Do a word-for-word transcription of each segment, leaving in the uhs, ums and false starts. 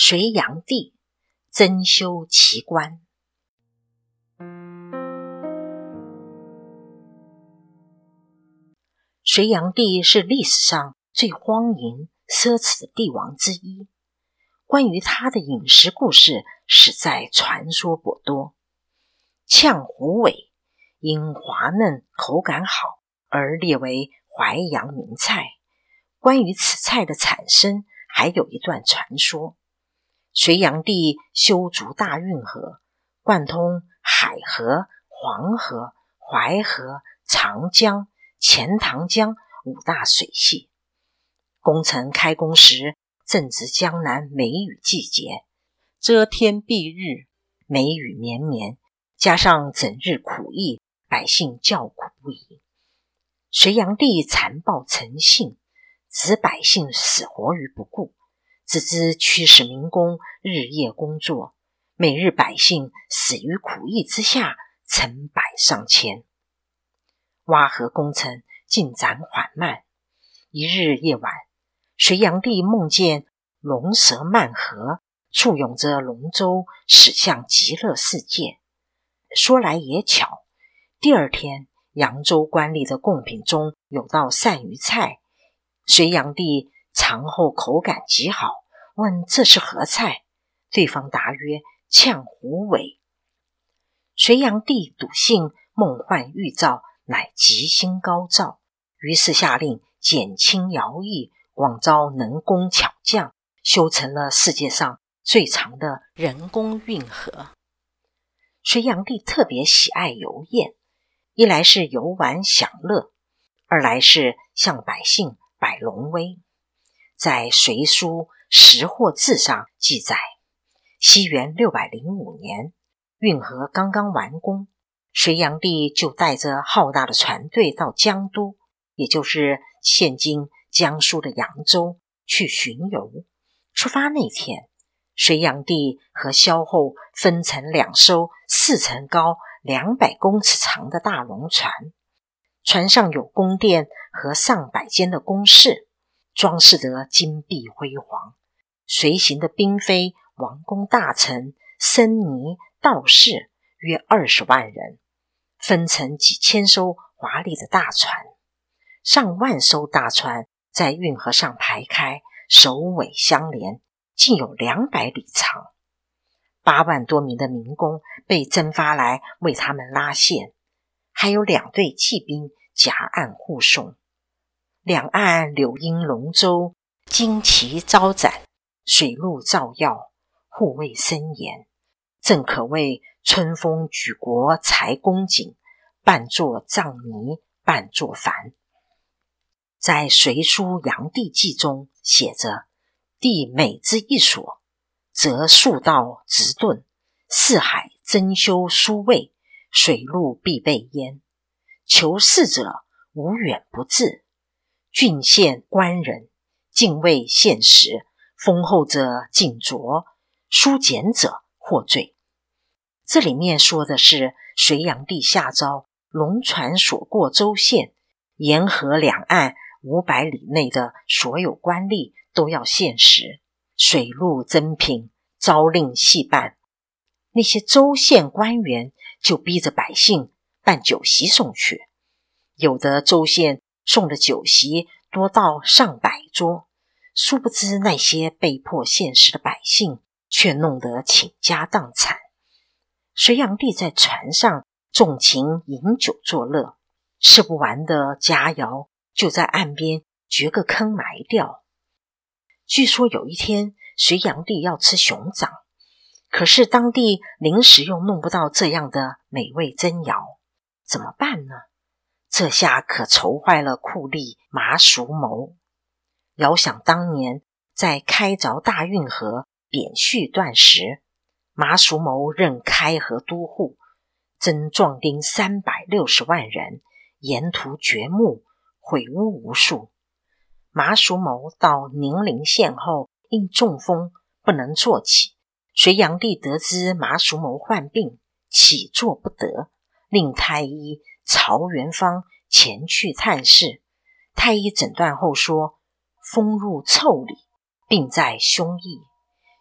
隋炀帝增修奇观。隋炀帝是历史上最荒淫奢侈的帝王之一，关于他的饮食故事实在传说颇多。炝虎尾因滑嫩口感好而列为淮扬名菜，关于此菜的产生还有一段传说。隋炀帝修筑大运河，贯通海河、黄河、淮河、长江、钱塘江五大水系。工程开工时正值江南梅雨季节，遮天蔽日，梅雨绵绵，加上整日苦役，百姓叫苦不已。隋炀帝残暴成性，置百姓死活于不顾，只知驱使民工日夜工作，每日百姓死于苦役之下，成百上千。挖河工程进展缓慢。一日夜晚，隋炀帝梦见龙蛇漫河，簇拥着龙舟驶向极乐世界。说来也巧，第二天扬州官吏的贡品中有道鳝鱼菜，隋炀帝尝后口感极好，问这是何菜？对方答曰：炝虎尾。隋炀帝笃信梦幻预兆乃吉星高照，于是下令减轻徭役，广招能工巧匠，修成了世界上最长的人工运河。隋炀帝特别喜爱游宴，一来是游玩享乐，二来是向百姓摆龙威。在《隋书识货志》上记载，西元六百零五年，运河刚刚完工，隋炀帝就带着浩大的船队到江都，也就是现今江苏的扬州去巡游。出发那天，隋炀帝和萧后分成两艘四层高两百公尺长的大龙船，船上有宫殿和上百间的宫室，装饰得金碧辉煌。随行的嫔妃、王公大臣、僧尼、道士约二十万人，分成几千艘华丽的大船。上万艘大船在运河上排开，首尾相连，竟有两百里长。八万多名的民工被征发来为他们拉线，还有两队骑兵夹岸护送。两岸柳荫龙舟，旌旗招展，水陆照耀，护卫森严，正可谓春风举国才公瑾，半作瘴泥，半作帆。在《隋书炀帝纪》中写着：帝每之一所，则数道直遁，四海珍馐殊味，水陆必备焉。求事者无远不至，郡县官人敬畏献食，丰厚者尽酌，疏简者获罪。这里面说的是隋炀帝下诏，龙船所过州县，沿河两岸五百里内的所有官吏都要献食，水陆珍品，朝令夕办。那些州县官员就逼着百姓办酒席送去，有的州县送的酒席多到上百桌，殊不知那些被迫献食的百姓却弄得倾家荡产。隋炀帝在船上纵情饮酒作乐，吃不完的佳肴就在岸边掘个坑埋掉。据说有一天，隋炀帝要吃熊掌，可是当地临时又弄不到这样的美味珍肴，怎么办呢？这下可愁坏了酷吏马叔谋。遥想当年在开凿大运河扁蓄断时，马叔谋任开河都护，征壮丁三百六十万人，沿途掘墓，毁屋无数。马叔谋到宁陵县后，因中风不能坐起。隋炀帝得知马叔谋患病，起坐不得，令太医曹元芳前去探视。太医诊断后说，风入腠理，病在胸臆，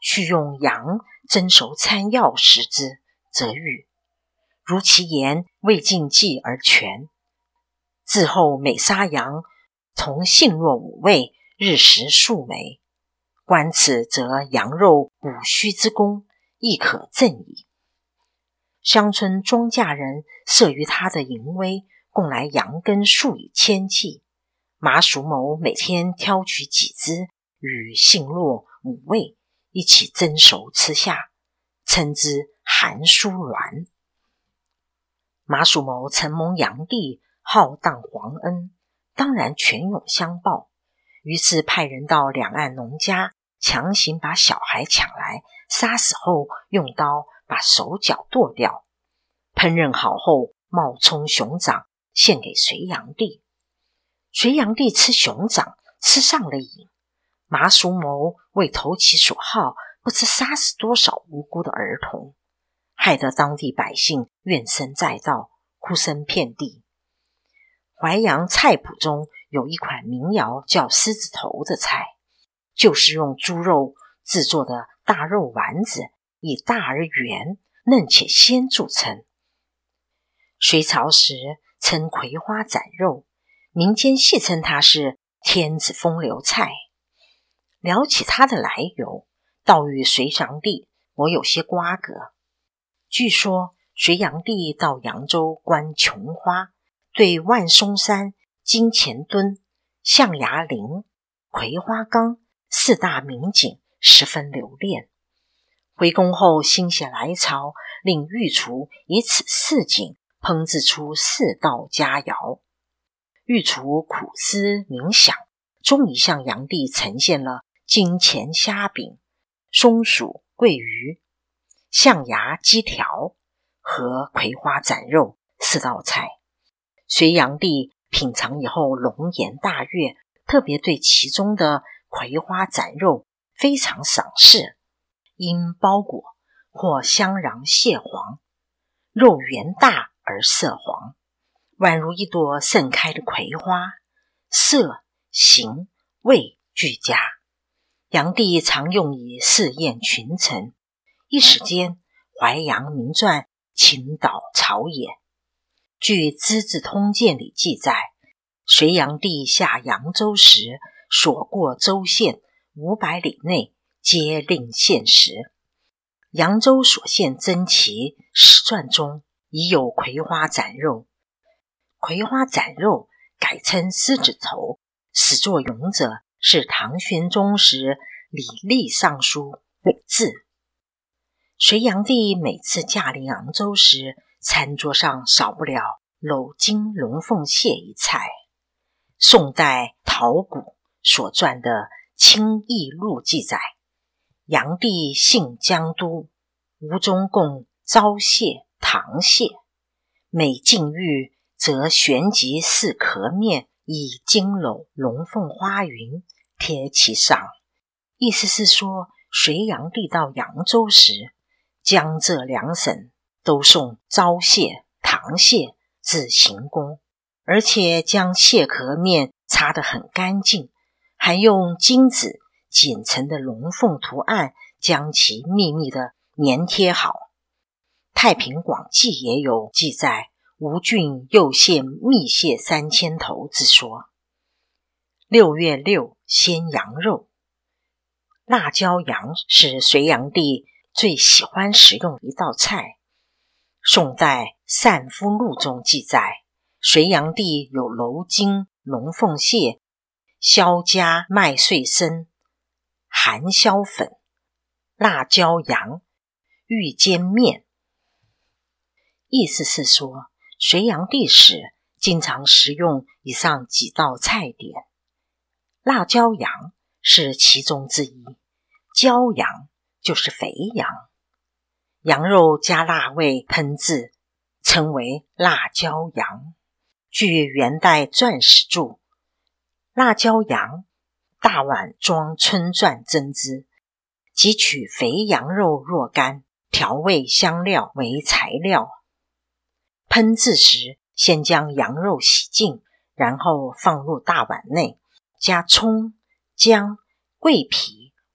须用羊蒸熟参药食之，则愈。如其言未尽剂而全。自后每杀羊，从性若五味，日食数枚。观此，则羊肉补虚之功，亦可证矣。乡村庄稼人慑于他的淫威，供来羊羹数以千计。麻叔谋每天挑取几只，与杏络、五味一起蒸熟吃下，称之寒酥鸾。麻叔谋承蒙炀帝浩荡皇恩，当然泉涌相报，于是派人到两岸农家，强行把小孩抢来，杀死后用刀把手脚剁掉，烹饪好后冒充熊掌献给隋炀帝。隋炀帝吃熊掌吃上了瘾，麻叔谋为投其所好，不知杀死多少无辜的儿童，害得当地百姓怨声载道，哭声遍地。淮扬菜谱中有一款民谣叫狮子头的菜，就是用猪肉制作的大肉丸子，以大而圆、嫩且鲜著称。隋朝时称葵花斩肉，民间戏称它是天子风流菜。聊起它的来由，倒与隋炀帝我有些瓜葛。据说隋炀帝到扬州观琼花，对万松山、金钱墩、象牙岭、葵花岗四大名景十分留恋。回宫后心血来潮，令御厨以此四景烹制出四道佳肴。御厨苦思冥想，终于向炀帝呈现了金钱虾饼、松鼠桂鱼、象牙鸡条和葵花斩肉四道菜。隋炀帝品尝以后龙颜大悦，特别对其中的葵花斩肉非常赏识，因包裹或香瓤蟹黄，肉圆大而色黄，宛如一朵盛开的葵花，色、形、味俱佳。炀帝常用以试验群臣，一时间淮扬名传倾倒朝野。据《资治通鉴》里记载，隋炀帝下扬州时，所过州县五百里内皆令限时。扬州所献珍奇史传中已有葵花斩肉，葵花斩肉改称狮子头，始作俑者是唐玄宗时李历尚书韦志。隋炀帝每次驾临扬州时，餐桌上少不了镂金龙凤蟹一菜。宋代陶谷所撰的《清异录》记载，炀帝幸江都，吴中供糟蟹、糖蟹，每进御则旋即四壳面，以金篓龙凤花云贴其上。意思是说，隋炀帝到扬州时，江浙两省都送糟蟹、糖蟹至行宫，而且将蟹壳面擦得很干净，还用金子剪成的龙凤图案将其秘密地粘贴好。太平广记也有记载吴郡又献蜜蟹三千头之说。六月六鲜羊肉，辣椒羊是隋炀帝最喜欢食用的一道菜。宋代《善夫录》中记载，隋炀帝有镂金龙凤蟹、萧家麦穗参、含硝粉、辣椒羊、玉煎面。意思是说，隋炀帝时经常食用以上几道菜点。辣椒羊是其中之一，椒羊就是肥羊。羊肉加辣味烹制，称为辣椒羊。据元代传史注，辣椒羊大碗装春钻蒸汁，即取肥羊肉若干，调味香料为材料。烹制时先将羊肉洗净，然后放入大碗内，加葱、姜、桂皮、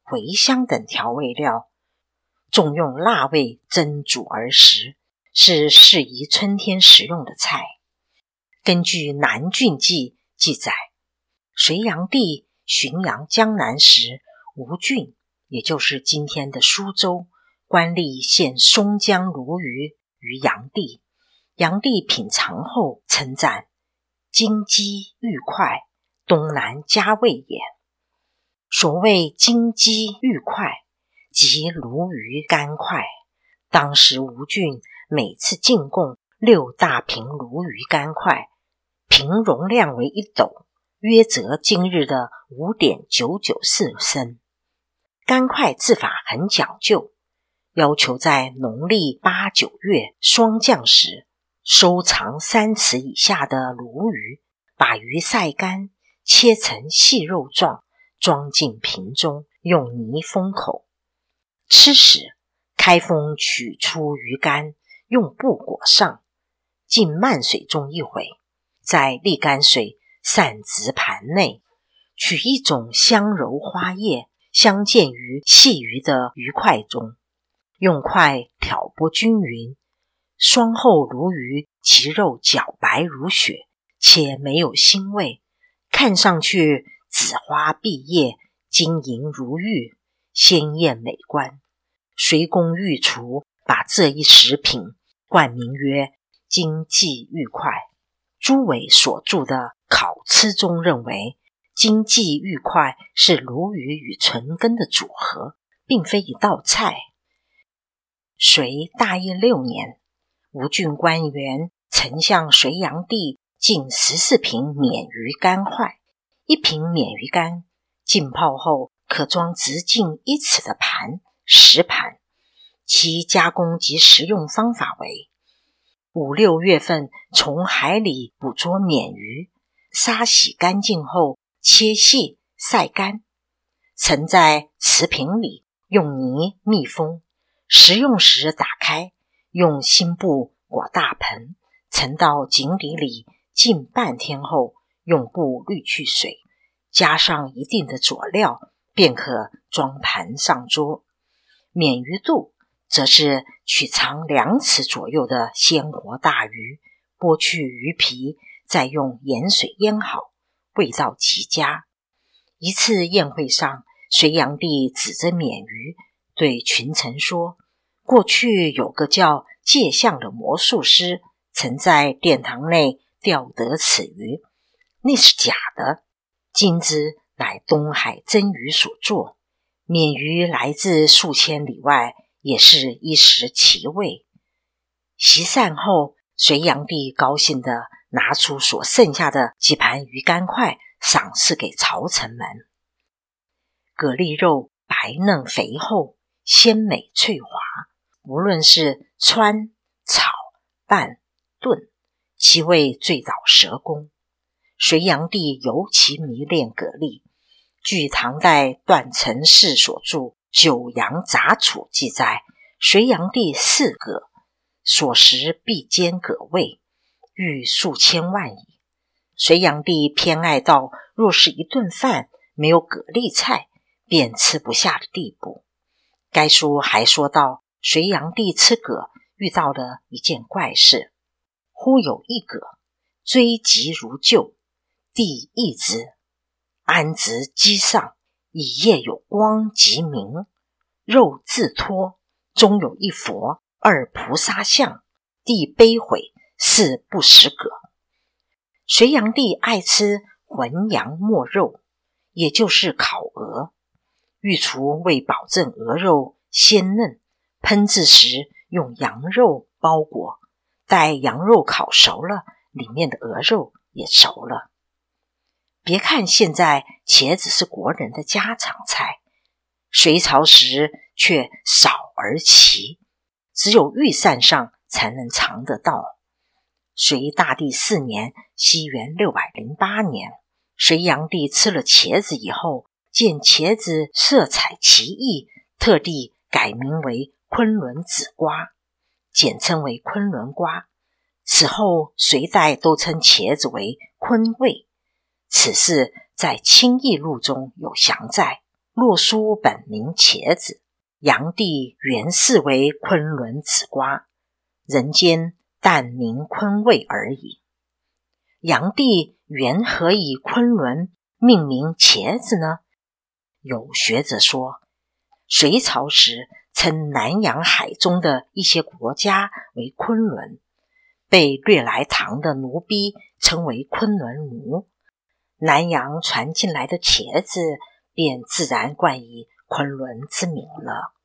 茴香等调味料，重用辣味蒸煮而食，是适宜春天食用的菜。根据《南郡记》记载，隋炀帝巡阳江南时，吴郡，也就是今天的苏州，官吏献松江鲈鱼于炀帝。炀帝品尝后称赞：金鸡玉块，东南佳味也。所谓金鸡玉块，即鲈鱼干块。当时吴郡每次进贡六大瓶鲈鱼干块，瓶容量为一斗，约则今日的 五点九九四 升。干块制法很讲究，要求在农历八九月霜降时，收藏三尺以下的鲈鱼，把鱼晒干，切成细肉状，装进瓶中，用泥封口。吃时，开封取出鱼干，用布裹上，浸漫水中一会，再沥干水散植盘内，取一种香柔花叶相间于细鱼的鱼块中，用筷挑拨均匀。霜后鲈鱼其肉皎白如雪，且没有腥味，看上去紫花碧叶，晶莹如玉，鲜艳美观。隋公御厨把这一食品冠名曰金鸡玉块。朱伟所著的《考吃》中认为，金鸡玉块是鲈鱼与纯羹的组合，并非一道菜。隋大业六年，吴郡官员曾向隋炀帝进十四瓶鲶鱼干块，一瓶鲶鱼干浸泡后可装直径一尺的盘十盘，其加工及食用方法为：五六月份从海里捕捉鲶鱼，杀洗干净后切细晒干，盛在瓷瓶里，用泥密封。食用时打开，用新布裹大盆，盛到井底里浸半天后，用布滤去水，加上一定的佐料，便可装盘上桌。鲶鱼肚则是取长两尺左右的鲜活大鱼，剥去鱼皮，再用盐水腌好，味道极佳。一次宴会上，隋炀帝指着鲶鱼对群臣说：过去有个叫介相的魔术师，曾在殿堂内钓得此鱼，那是假的，今之乃东海真鱼所作。鲶鱼来自数千里外，也是一时奇味。席散后，隋炀帝高兴地拿出所剩下的几盘鱼干块，赏赐给朝臣们。蛤蜊肉白嫩肥厚，鲜美脆滑，无论是汆、炒、拌、炖，其味醉倒舌功。隋炀帝尤其迷恋蛤蜊。据唐代段成式所著《九阳杂处》记载，隋炀帝嗜蛤，所食必兼蛤味，逾数千万矣。隋炀帝偏爱到若是一顿饭没有蛤蜊菜，便吃不下的地步。该书还说到，隋炀帝吃蛤遇到了一件怪事。忽有一蛤追急如救，帝异之，安植机上，以夜有光即明，肉自脱，中有一佛二菩萨像，帝悲悔，是不食蛤。隋炀帝爱吃浑羊没肉，也就是烤鹅。御厨为保证鹅肉鲜嫩，烹制时用羊肉包裹，待羊肉烤熟了，里面的鹅肉也熟了。别看现在茄子是国人的家常菜，隋朝时却少而奇，只有御膳上才能尝得到。隋大帝四年，西元六百零八年，隋炀帝吃了茄子以后，见茄子色彩奇异，特地改名为昆仑紫瓜，简称为昆仑瓜。此后隋代都称茄子为昆味。此事在《清异录》中有详载。 洛书本名茄子，炀帝原视为昆仑紫瓜，人间但名昆味而已。炀帝原何以昆仑命名茄子呢？有学者说，隋朝时称南洋海中的一些国家为昆仑，被掠来唐的奴婢称为昆仑奴，南洋传进来的茄子便自然冠以昆仑之名了。